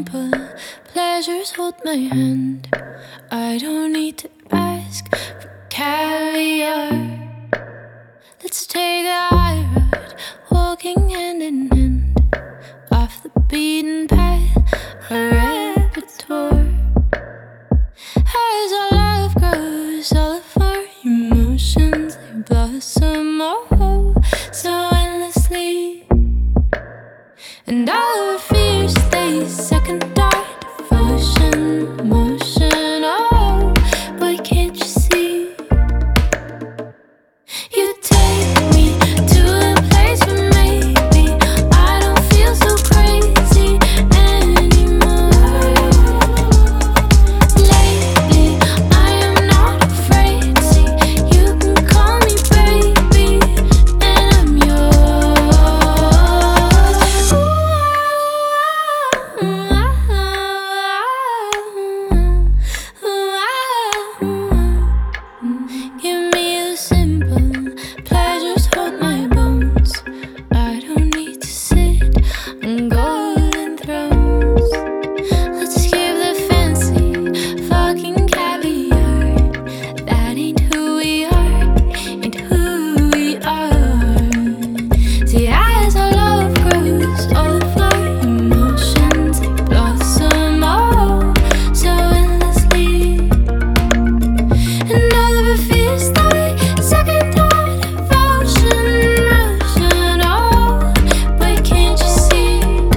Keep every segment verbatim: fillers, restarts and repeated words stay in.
simple pleasures hold my hand. I don't need to ask for caviar. Let's take a high road, walking hand in hand, off the beaten path, a repertoire. As our love grows, all of our emotions, they blossom, oh, so endlessly. And all of our fears, they second our devotion, motion, oh, but can't you see? You take me to a place where maybe I don't feel so crazy anymore. Lately, I am not afraid. See, you can call me baby, and I'm yours. Ooh, ooh, ooh, ooh. Give me the simple pleasures, hold my bones. I don't need to sit on golden thrones. Let's skip the fancy fucking caviar. That ain't who we are, ain't who we are. See, as our love grows, all of our emotions, they blossom, oh, so endlessly. And all of our fears, they second our devotion, motion, oh, but can't you see?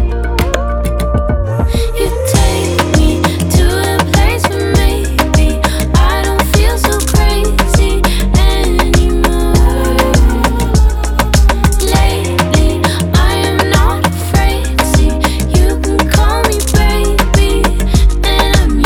You take me to a place where maybe I don't feel so crazy anymore. Lately, I am not afraid. See, you can call me baby, and I'm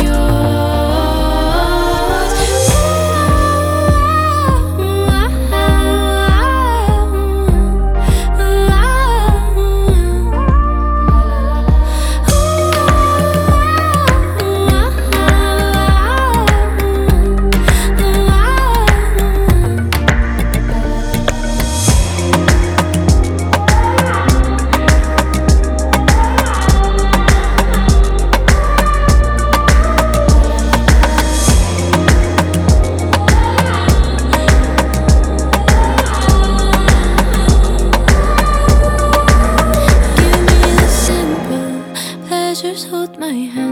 Give me the simple pleasures, hold my hand.